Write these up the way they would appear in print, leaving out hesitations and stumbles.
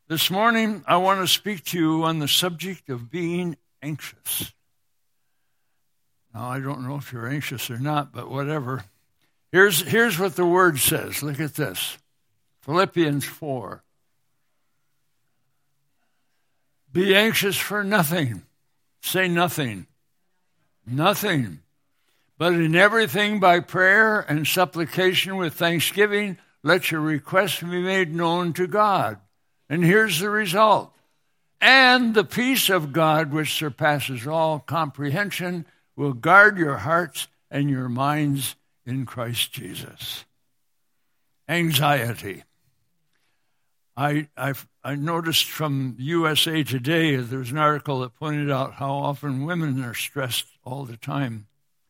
This morning, I want to speak to you on the subject of being anxious. Now, I don't know if you're anxious or not, but whatever. Here's what the Word says. Look at this. Philippians 4. Be anxious for nothing. Say nothing. Nothing. But in everything by prayer and supplication with thanksgiving, let your requests be made known to God. And here's the result. And the peace of God, which surpasses all comprehension, will guard your hearts and your minds in Christ Jesus. Anxiety. I noticed from USA Today, there's an article that pointed out how often women are stressed all the time.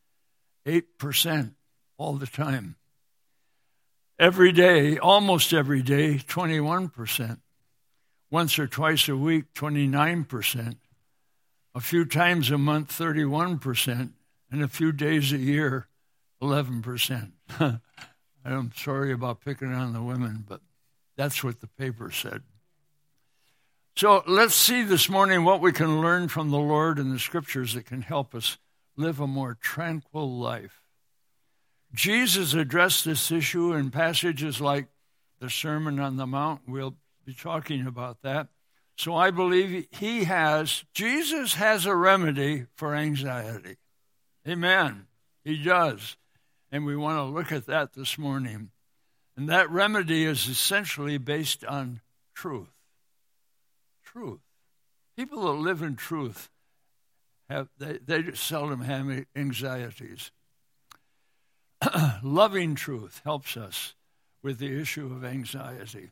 8% all the time. Every day, almost every day, 21%. Once or twice a week, 29%. A few times a month, 31%. And a few days a year, 11%. I'm sorry about picking on the women, but that's what the paper said. So let's see this morning what we can learn from the Lord and the Scriptures that can help us live a more tranquil life. Jesus addressed this issue in passages like the Sermon on the Mount. We'll be talking about that. So I believe Jesus has a remedy for anxiety. Amen. He does. And we want to look at that this morning. And that remedy is essentially based on truth. Truth. People that live in truth, they seldom have anxieties. Loving truth helps us with the issue of anxiety.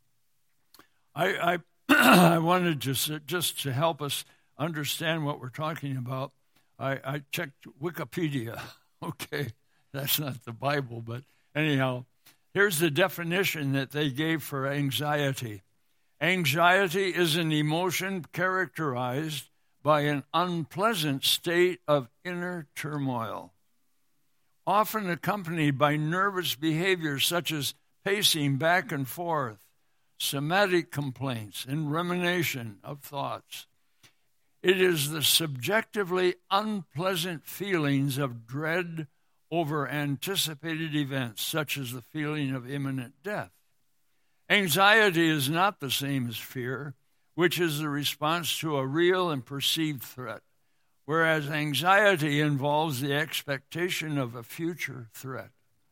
I wanted just to help us understand what we're talking about. I checked Wikipedia. Okay, that's not the Bible, but anyhow, here's the definition that they gave for anxiety. Anxiety is an emotion characterized by an unpleasant state of inner turmoil, often accompanied by nervous behaviors such as pacing back and forth, somatic complaints, and rumination of thoughts. It is the subjectively unpleasant feelings of dread over anticipated events, such as the feeling of imminent death. Anxiety is not the same as fear, which is the response to a real and perceived threat, whereas anxiety involves the expectation of a future threat.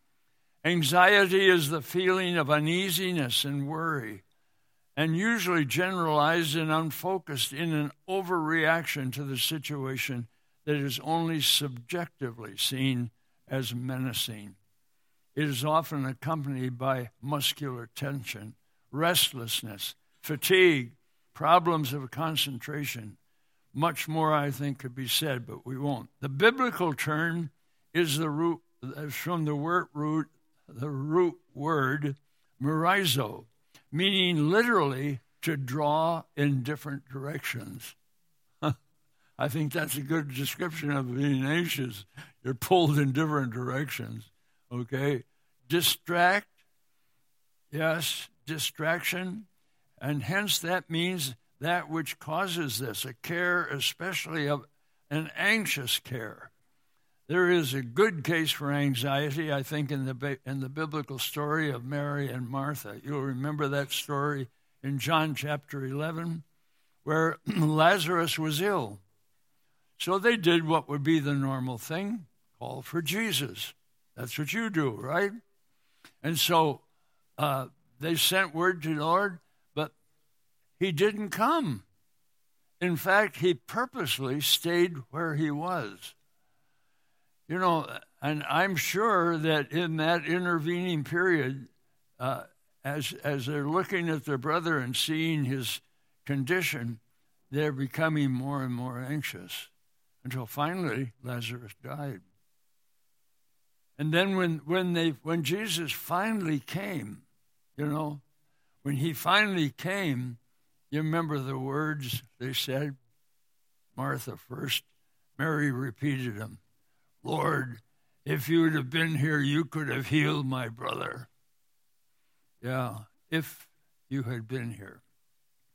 Anxiety is the feeling of uneasiness and worry, and usually generalized and unfocused in an overreaction to the situation that is only subjectively seen as menacing. It is often accompanied by muscular tension, restlessness, fatigue, problems of concentration. Much more, I think, could be said, but we won't. The biblical term is from the root word merizo, meaning literally to draw in different directions. I think that's a good description of being anxious. You're pulled in different directions, okay? Distract, yes, distraction, and hence that means that which causes this, a care especially of an anxious care. There is a good case for anxiety, I think, in the biblical story of Mary and Martha. You'll remember that story in John chapter 11, where Lazarus was ill. So they did what would be the normal thing, call for Jesus. That's what you do, right? And so they sent word to the Lord, but he didn't come. In fact, he purposely stayed where he was. You know, and I'm sure that in that intervening period, as they're looking at their brother and seeing his condition, they're becoming more and more anxious until finally Lazarus died. And then when Jesus finally came, you know, when he finally came, you remember the words they said? Martha first, Mary repeated them. Lord, if you would have been here, you could have healed my brother. Yeah, if you had been here.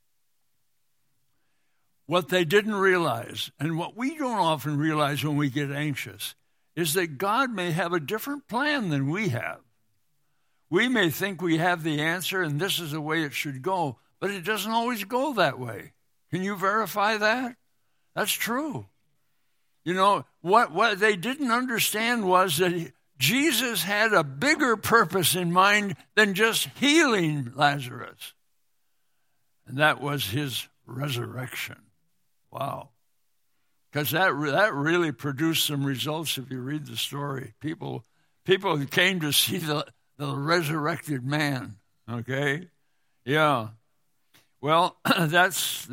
What they didn't realize, and what we don't often realize when we get anxious, is that God may have a different plan than we have. We may think we have the answer and this is the way it should go, but it doesn't always go that way. Can you verify that? That's true. You know, what they didn't understand was that Jesus had a bigger purpose in mind than just healing Lazarus. And that was his resurrection. Wow. Because that really produced some results if you read the story. People came to see the resurrected man. Okay? Yeah. Well, that's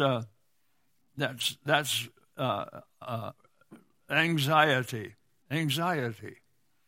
anxiety. Anxiety.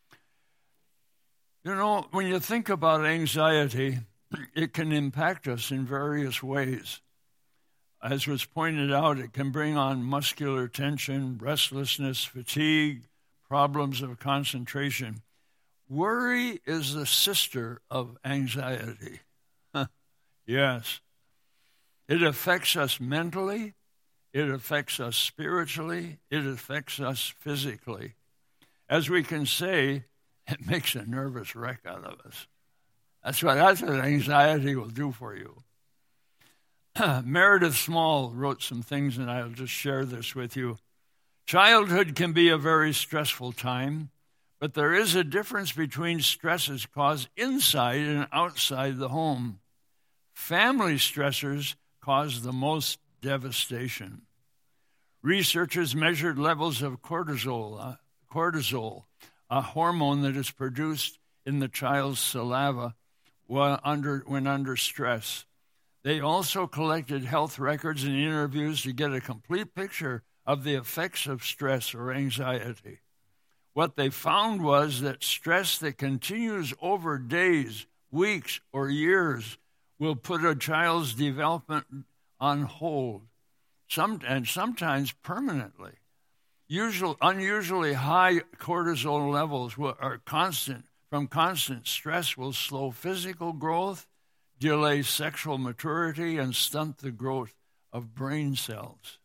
You know, when you think about anxiety, it can impact us in various ways. As was pointed out, it can bring on muscular tension, restlessness, fatigue, problems of concentration. Worry is the sister of anxiety. Yes. It affects us mentally. It affects us spiritually. It affects us physically. As we can say, it makes a nervous wreck out of us. That's what anxiety will do for you. Meredith Small wrote some things, and I'll just share this with you. Childhood can be a very stressful time, but there is a difference between stresses caused inside and outside the home. Family stressors cause the most devastation. Researchers measured levels of cortisol, a hormone that is produced in the child's saliva when under stress. They also collected health records and interviews to get a complete picture of the effects of stress or anxiety. What they found was that stress that continues over days, weeks, or years will put a child's development on hold, sometimes permanently. Unusually high cortisol levels from constant stress will slow physical growth, delay sexual maturity, and stunt the growth of brain cells.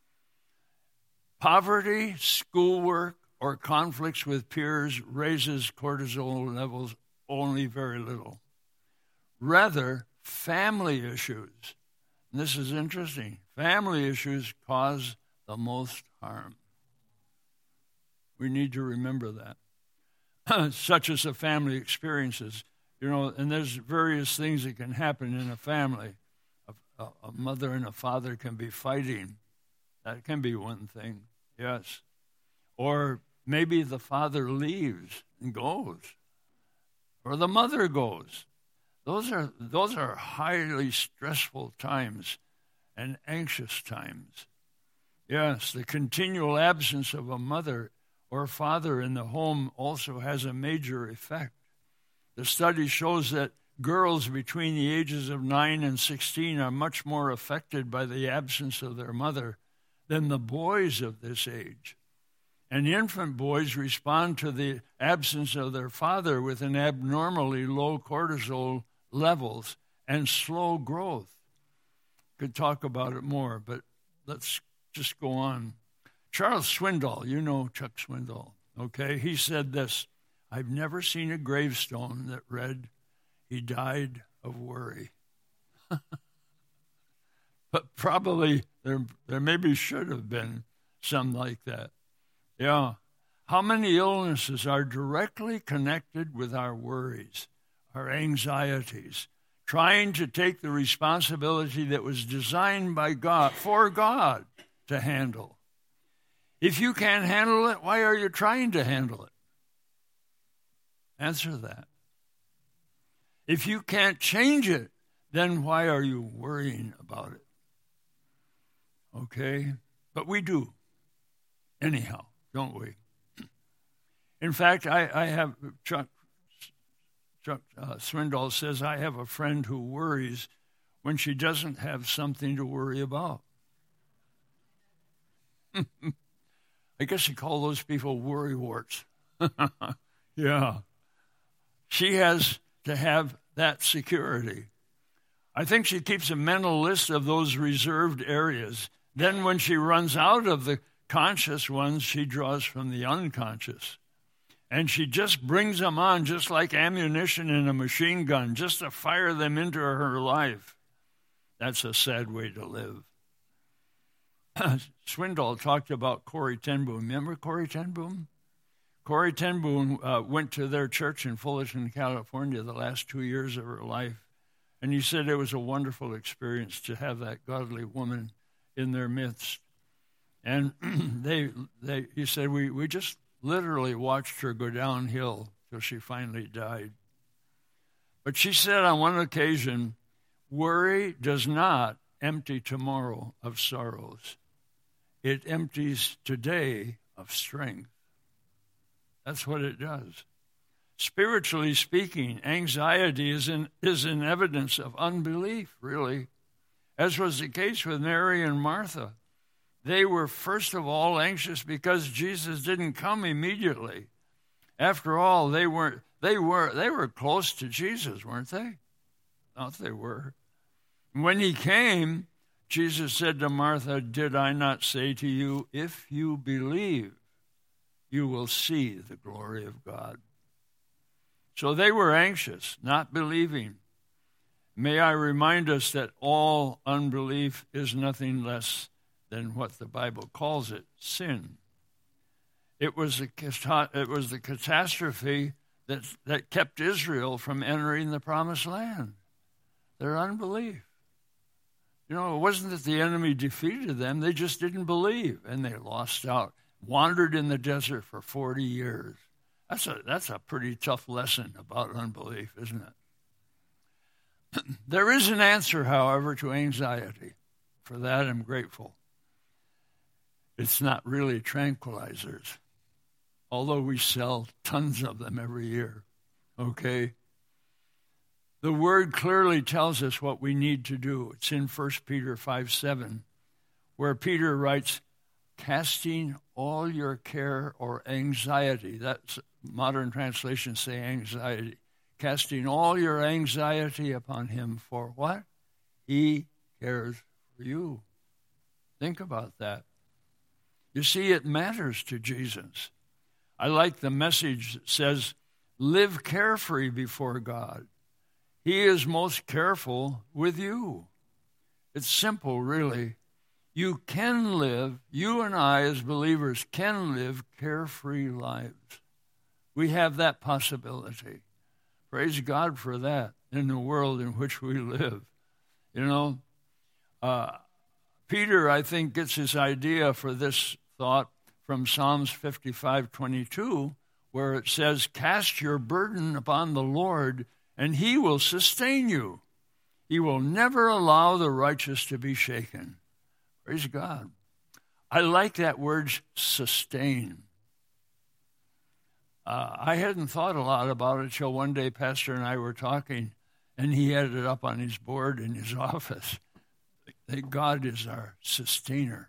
Poverty, schoolwork, or conflicts with peers raises cortisol levels only very little. Rather, family issues, and this is interesting, family issues cause the most harm. We need to remember that. Such as the family experiences. You know, and there's various things that can happen in a family. A mother and a father can be fighting. That can be one thing, yes. Or maybe the father leaves and goes. Or the mother goes. Those are highly stressful times and anxious times. Yes, the continual absence of a mother or father in the home also has a major effect. The study shows that girls between the ages of 9 and 16 are much more affected by the absence of their mother than the boys of this age. And infant boys respond to the absence of their father with an abnormally low cortisol levels and slow growth. Could talk about it more, but let's just go on. Charles Swindoll, you know Chuck Swindoll, okay? He said this, I've never seen a gravestone that read, he died of worry. But probably there maybe should have been some like that. Yeah. How many illnesses are directly connected with our worries, our anxieties, trying to take the responsibility that was designed by God, for God, to handle? If you can't handle it, why are you trying to handle it? Answer that. If you can't change it, then why are you worrying about it? Okay? But we do. Anyhow, don't we? In fact, I have, Chuck Swindoll says, I have a friend who worries when she doesn't have something to worry about. I guess you call those people worrywarts. Yeah. She has to have that security. I think she keeps a mental list of those reserved areas Then when she runs out of the conscious ones, she draws from the unconscious. And she just brings them on just like ammunition in a machine gun, just to fire them into her life. That's a sad way to live. Swindoll talked about Corrie ten Boom. Remember Corrie ten Boom? Corrie ten Boom went to their church in Fullerton, California, the last 2 years of her life. And he said it was a wonderful experience to have that godly woman in their midst. And he said, we just literally watched her go downhill till she finally died. But she said on one occasion, worry does not empty tomorrow of sorrows. It empties today of strength. That's what it does. Spiritually speaking, anxiety is an evidence of unbelief, really, as was the case with Mary and Martha. They were first of all anxious because Jesus didn't come immediately. After all, they were close to Jesus, weren't they? Thought they were. When he came, Jesus said to Martha, "Did I not say to you, if you believe, you will see the glory of God?" So they were anxious, not believing. May I remind us that all unbelief is nothing less than what the Bible calls it, sin. It was the catastrophe that kept Israel from entering the promised land, their unbelief. You know, it wasn't that the enemy defeated them, they just didn't believe, and they lost out, wandered in the desert for 40 years. That's a pretty tough lesson about unbelief, isn't it? There is an answer, however, to anxiety. For that, I'm grateful. It's not really tranquilizers, although we sell tons of them every year, okay? The word clearly tells us what we need to do. It's in 1 Peter 5:7, where Peter writes, casting all your care or anxiety. That's modern translations say anxiety. Casting all your anxiety upon him for what? He cares for you. Think about that. You see, it matters to Jesus. I like the message that says, live carefree before God. He is most careful with you. It's simple, really. You can live, you and I as believers can live carefree lives. We have that possibility. Praise God for that in the world in which we live. You know, Peter, I think, gets his idea for this thought from Psalms 55:22, where it says, cast your burden upon the Lord, and he will sustain you. He will never allow the righteous to be shaken. Praise God. I like that word, sustain. I hadn't thought a lot about it till one day Pastor and I were talking, and he had it up on his board in his office. That God is our sustainer.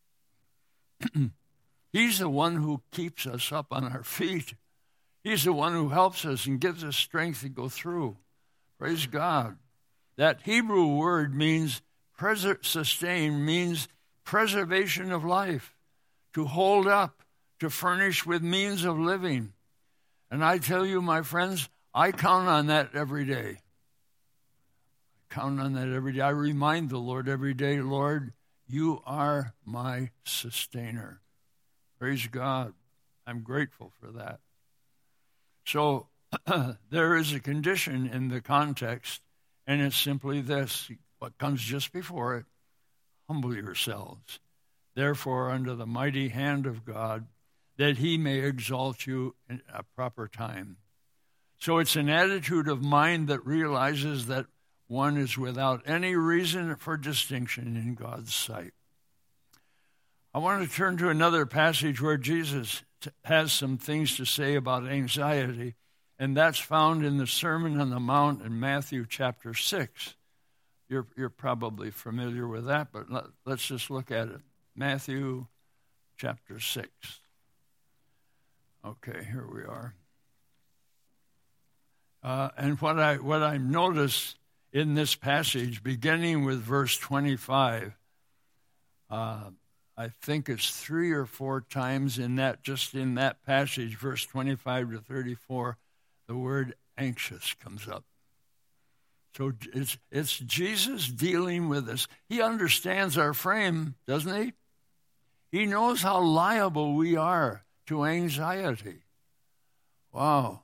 He's the one who keeps us up on our feet. He's the one who helps us and gives us strength to go through. Praise God. That Hebrew word means sustain, means preservation of life, to hold up, to furnish with means of living. And I tell you, my friends, I count on that every day. Count on that every day. I remind the Lord every day, Lord, you are my sustainer. Praise God. I'm grateful for that. So there is a condition in the context, and it's simply this, what comes just before it, humble yourselves, therefore, under the mighty hand of God, that he may exalt you in a proper time. So it's an attitude of mind that realizes that one is without any reason for distinction in God's sight. I want to turn to another passage where Jesus has some things to say about anxiety, and that's found in the Sermon on the Mount in Matthew chapter 6. You're probably familiar with that, but let's just look at it. Matthew chapter 6. Okay, here we are. And what I notice in this passage, beginning with verse 25, I think it's 3 or 4 times in that passage, verse 25 to 34, the word anxious comes up. So it's Jesus dealing with us. He understands our frame, doesn't he? He knows how liable we are to anxiety. Wow.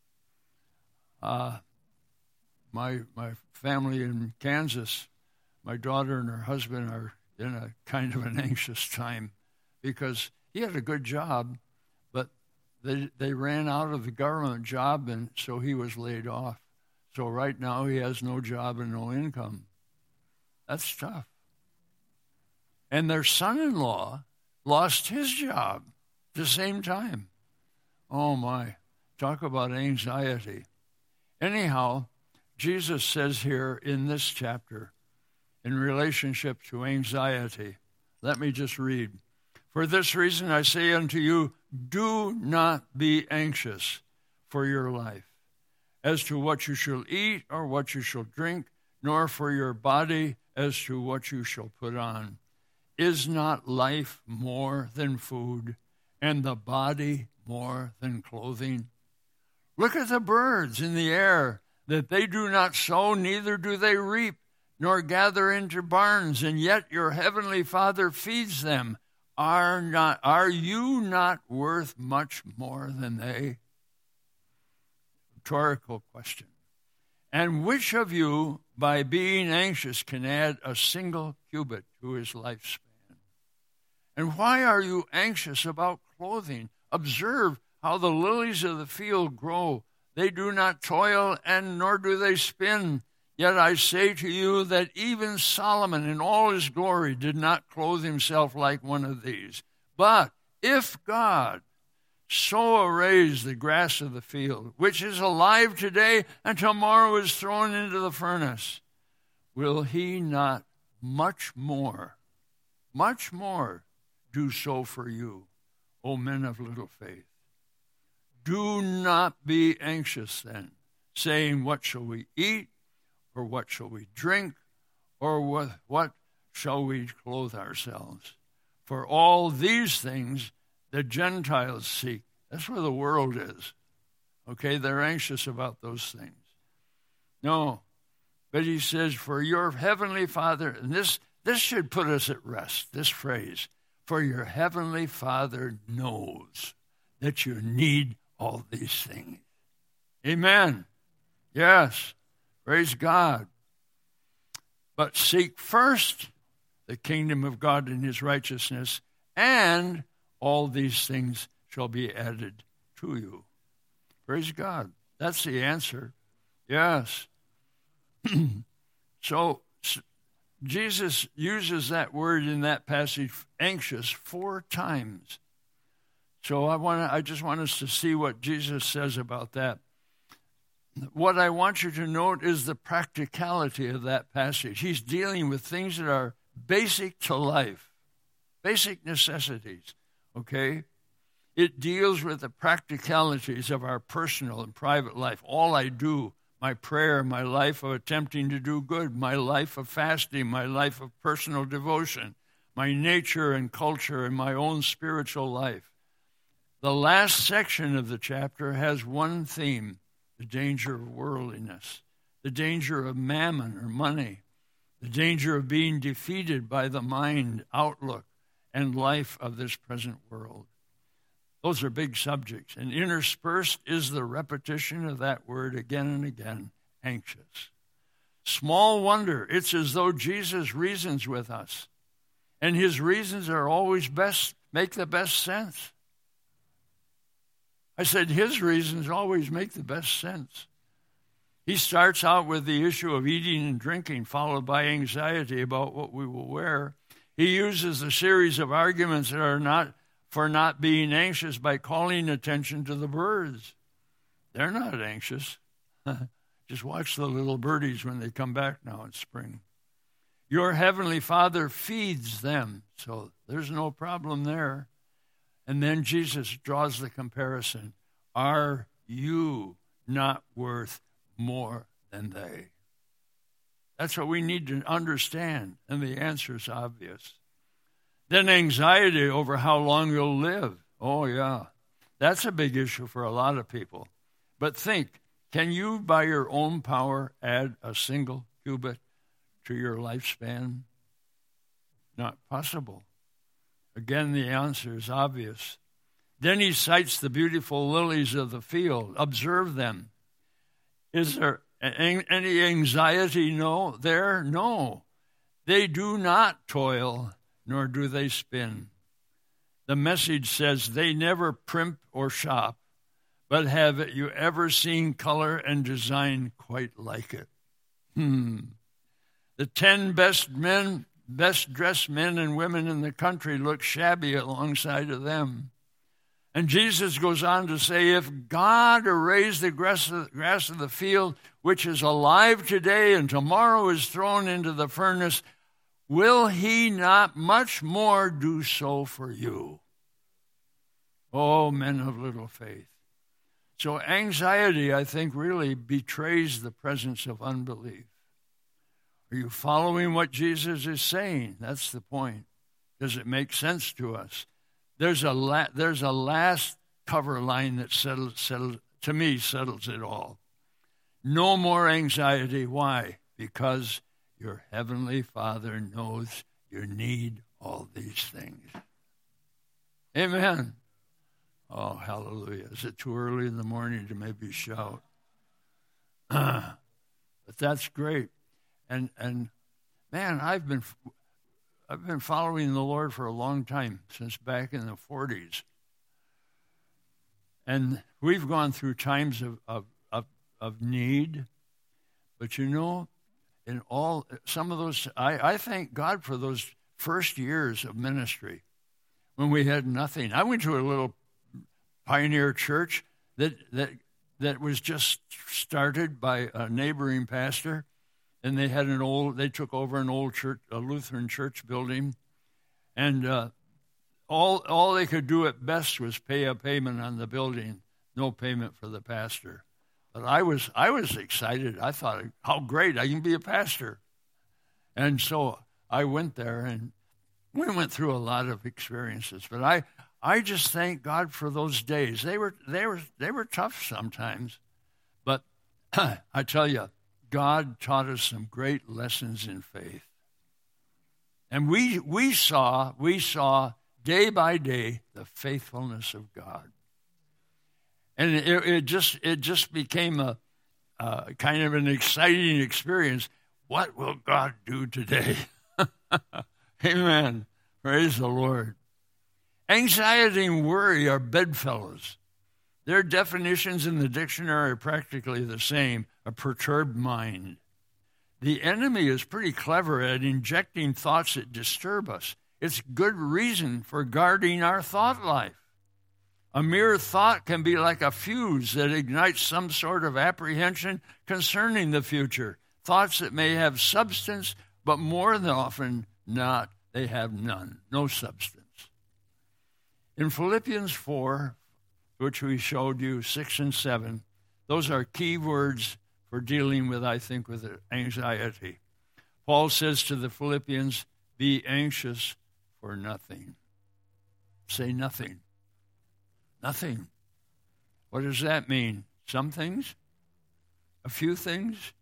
My family in Kansas, my daughter and her husband are in a kind of an anxious time because he had a good job, but they ran out of the government job, and so he was laid off. So right now he has no job and no income. That's tough. And their son-in-law lost his job at the same time. Oh my, talk about anxiety. Anyhow, Jesus says here in this chapter, in relationship to anxiety, let me just read. For this reason I say unto you, do not be anxious for your life, as to what you shall eat or what you shall drink, nor for your body as to what you shall put on. Is not life more than food, and the body more than clothing? Look at the birds in the air, that they do not sow, neither do they reap, nor gather into barns, and yet your heavenly Father feeds them. Are you not worth much more than they? Rhetorical question. And which of you, by being anxious, can add a single cubit to his lifespan? And why are you anxious about clothing? Observe how the lilies of the field grow. They do not toil, and nor do they spin. Yet I say to you that even Solomon in all his glory did not clothe himself like one of these. But if God so arrays the grass of the field, which is alive today and tomorrow is thrown into the furnace, will he not much more do so for you, O men of little faith? Do not be anxious then, saying, what shall we eat, or what shall we drink, or with what shall we clothe ourselves? For all these things the Gentiles seek. That's where the world is. Okay, they're anxious about those things. No, but he says, for your heavenly Father, and this should put us at rest, this phrase, for your heavenly Father knows that you need all these things. Amen. Yes. Praise God. But seek first the kingdom of God and his righteousness, and all these things shall be added to you. Praise God. That's the answer. Yes. So Jesus uses that word in that passage, anxious, 4 times. So I just want us to see what Jesus says about that. What I want you to note is the practicality of that passage. He's dealing with things that are basic to life, basic necessities, okay? It deals with the practicalities of our personal and private life. All I do, my prayer, my life of attempting to do good, my life of fasting, my life of personal devotion, my nature and culture, and my own spiritual life. The last section of the chapter has one theme: the danger of worldliness, the danger of mammon or money, the danger of being defeated by the mind, outlook, and life of this present world. Those are big subjects, and interspersed is the repetition of that word again and again, anxious. Small wonder, it's as though Jesus reasons with us, and his reasons are always make the best sense. I said his reasons always make the best sense. He starts out with the issue of eating and drinking, followed by anxiety about what we will wear. He uses a series of arguments that are not for not being anxious by calling attention to the birds. They're not anxious. Just watch the little birdies when they come back now in spring. Your heavenly Father feeds them, so there's no problem there. And then Jesus draws the comparison. Are you not worth more than they? That's what we need to understand, and the answer is obvious. Then anxiety over how long you'll live. Oh, yeah. That's a big issue for a lot of people. But think, can you, by your own power, add a single cubit to your lifespan? Not possible. Again, the answer is obvious. Then he cites the beautiful lilies of the field. Observe them. Is there any anxiety there? No. They do not toil, nor do they spin. The Message says they never primp or shop, but have you ever seen color and design quite like it? The 10 best dressed men and women in the country look shabby alongside of them. And Jesus goes on to say, if God arrays the grass of the field, which is alive today and tomorrow is thrown into the furnace, will he not much more do so for you? Oh, men of little faith. So anxiety, I think, really betrays the presence of unbelief. Are you following what Jesus is saying? That's the point. Does it make sense to us? There's a last cover line that settles it all. No more anxiety. Why? Because your heavenly Father knows you need all these things. Amen. Oh, hallelujah. Is it too early in the morning to maybe shout? But that's great. And man, I've been following the Lord for a long time, since back in the 40s. And we've gone through times of need. But in some of those, I thank God for those first years of ministry when we had nothing. I went to a little pioneer church that was just started by a neighboring pastor. And they took over an old church, a Lutheran church building, and all they could do at best was pay a payment on the building, no payment for the pastor. But I was excited. I thought, how great, I can be a pastor. And so I went there, and we went through a lot of experiences. But I just thank God for those days. They were tough sometimes, but I tell you, God taught us some great lessons in faith. And we saw day by day the faithfulness of God. And it just became a kind of an exciting experience. What will God do today? Amen. Praise the Lord. Anxiety and worry are bedfellows. Their definitions in the dictionary are practically the same, a perturbed mind. The enemy is pretty clever at injecting thoughts that disturb us. It's good reason for guarding our thought life. A mere thought can be like a fuse that ignites some sort of apprehension concerning the future. Thoughts that may have substance, but more than often not, they have none, no substance. In Philippians 4, which we showed you, 6 and 7, those are key words for dealing with, I think, with anxiety. Paul says to the Philippians, be anxious for nothing. Say nothing. Nothing. What does that mean? Some things? A few things?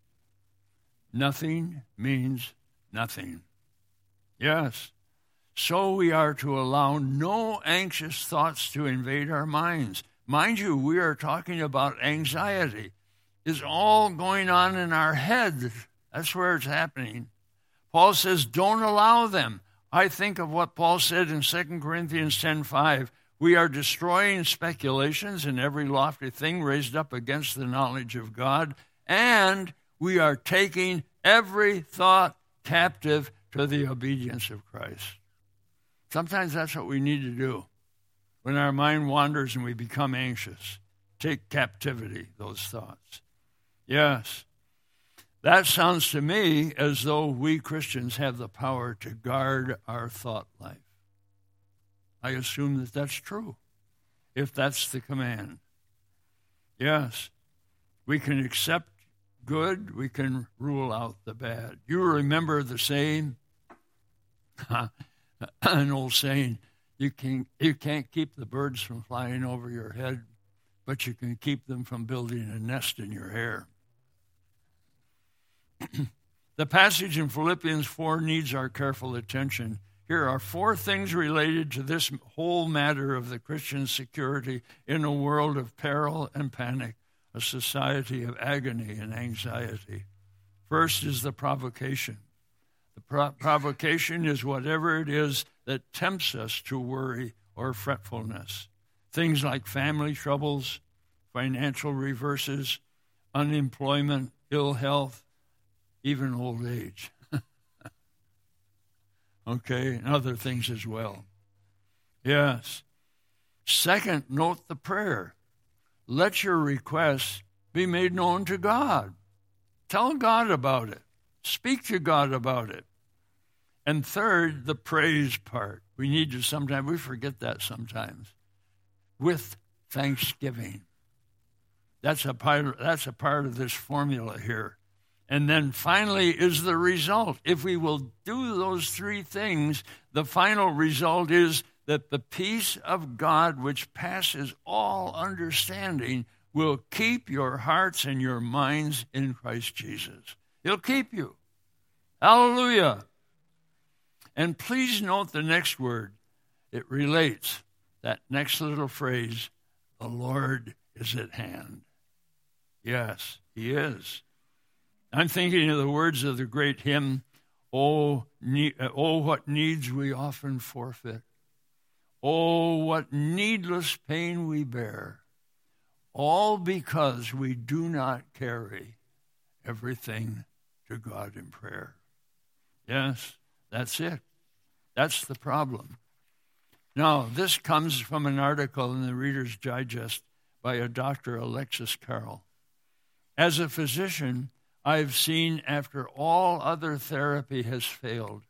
Nothing means nothing. Yes. So we are to allow no anxious thoughts to invade our minds. Mind you, we are talking about anxiety. It's all going on in our head. That's where it's happening. Paul says, don't allow them. I think of what Paul said in 2 Corinthians 10:5. We are destroying speculations and every lofty thing raised up against the knowledge of God, and we are taking every thought captive to the obedience of Christ. Sometimes that's what we need to do. When our mind wanders and we become anxious, take captivity those thoughts. Yes, that sounds to me as though we Christians have the power to guard our thought life. I assume that that's true, if that's the command. Yes, we can accept good, we can rule out the bad. You remember the saying, an old saying, you can't keep the birds from flying over your head, but you can keep them from building a nest in your hair. The passage in Philippians 4 needs our careful attention. Here are 4 things related to this whole matter of the Christian's security in a world of peril and panic, a society of agony and anxiety. First is the provocation. The provocation is whatever it is that tempts us to worry or fretfulness. Things like family troubles, financial reverses, unemployment, ill health, even old age. Okay, and other things as well. Yes. Second, note the prayer. Let your requests be made known to God. Tell God about it. Speak to God about it. And third, the praise part. We forget that sometimes. With thanksgiving. That's a part of this formula here. And then finally is the result. If we will do those 3 things, the final result is that the peace of God, which passes all understanding, will keep your hearts and your minds in Christ Jesus. He'll keep you. Hallelujah. And please note the next word. It relates, that next little phrase, the Lord is at hand. Yes, He is. I'm thinking of the words of the great hymn, Oh, what needs we often forfeit. Oh, what needless pain we bear. All because we do not carry everything to God in prayer. Yes, that's it. That's the problem. Now, this comes from an article in the Reader's Digest by a Dr. Alexis Carrel. As a physician, I've seen, after all other therapy has failed,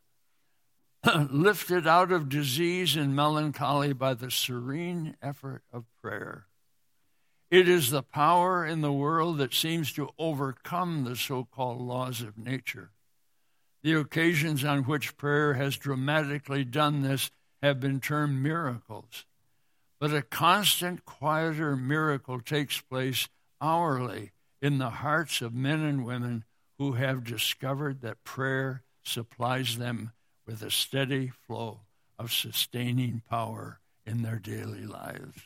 lifted out of disease and melancholy by the serene effort of prayer. It is the power in the world that seems to overcome the so-called laws of nature. The occasions on which prayer has dramatically done this have been termed miracles. But a constant, quieter miracle takes place hourly in the hearts of men and women who have discovered that prayer supplies them with a steady flow of sustaining power in their daily lives.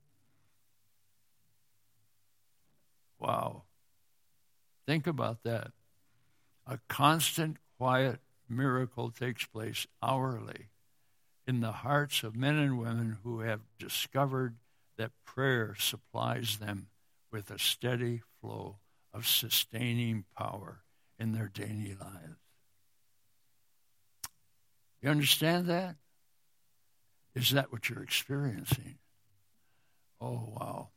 Wow. Think about that. A constant, quiet miracle takes place hourly in the hearts of men and women who have discovered that prayer supplies them with a steady flow of sustaining power in their daily lives. You understand that? Is that what you're experiencing? Oh, wow.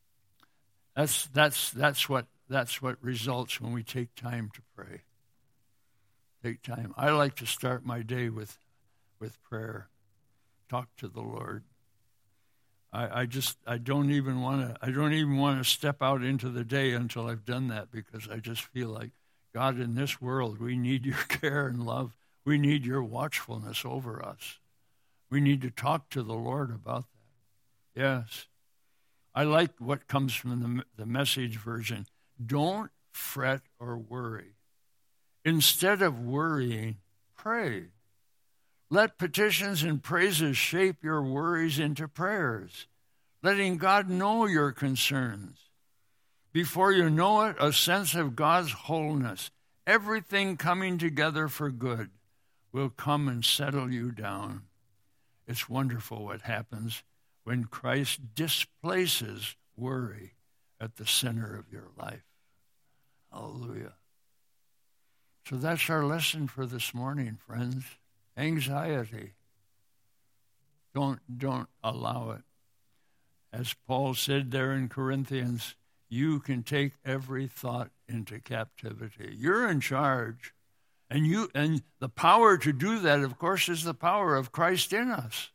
That's what results when we take time to pray. Take time. I like to start my day with prayer. Talk to the Lord. I don't even want to step out into the day until I've done that, because I just feel like, God, in this world, we need your care and love. We need your watchfulness over us. We need to talk to the Lord about that. Yes. I like what comes from the Message version. Don't fret or worry. Instead of worrying, pray. Let petitions and praises shape your worries into prayers, letting God know your concerns. Before you know it, a sense of God's wholeness, everything coming together for good, will come and settle you down. It's wonderful what happens when Christ displaces worry at the center of your life. Hallelujah. So that's our lesson for this morning, friends. Anxiety. Don't allow it. As Paul said there in Corinthians, you can take every thought into captivity. You're in charge. And the power to do that, of course, is the power of Christ in us.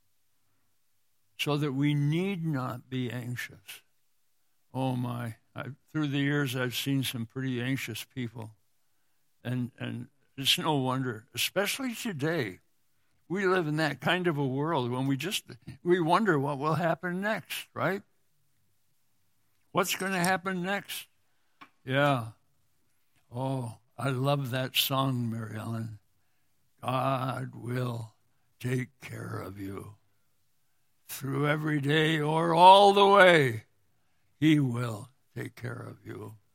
So that we need not be anxious. Oh my, through the years I've seen some pretty anxious people. And it's no wonder, especially today, we live in that kind of a world when we wonder what will happen next, right? What's going to happen next? Yeah. Oh, I love that song, Mary Ellen. God will take care of you. Through every day or all the way, He will take care of you.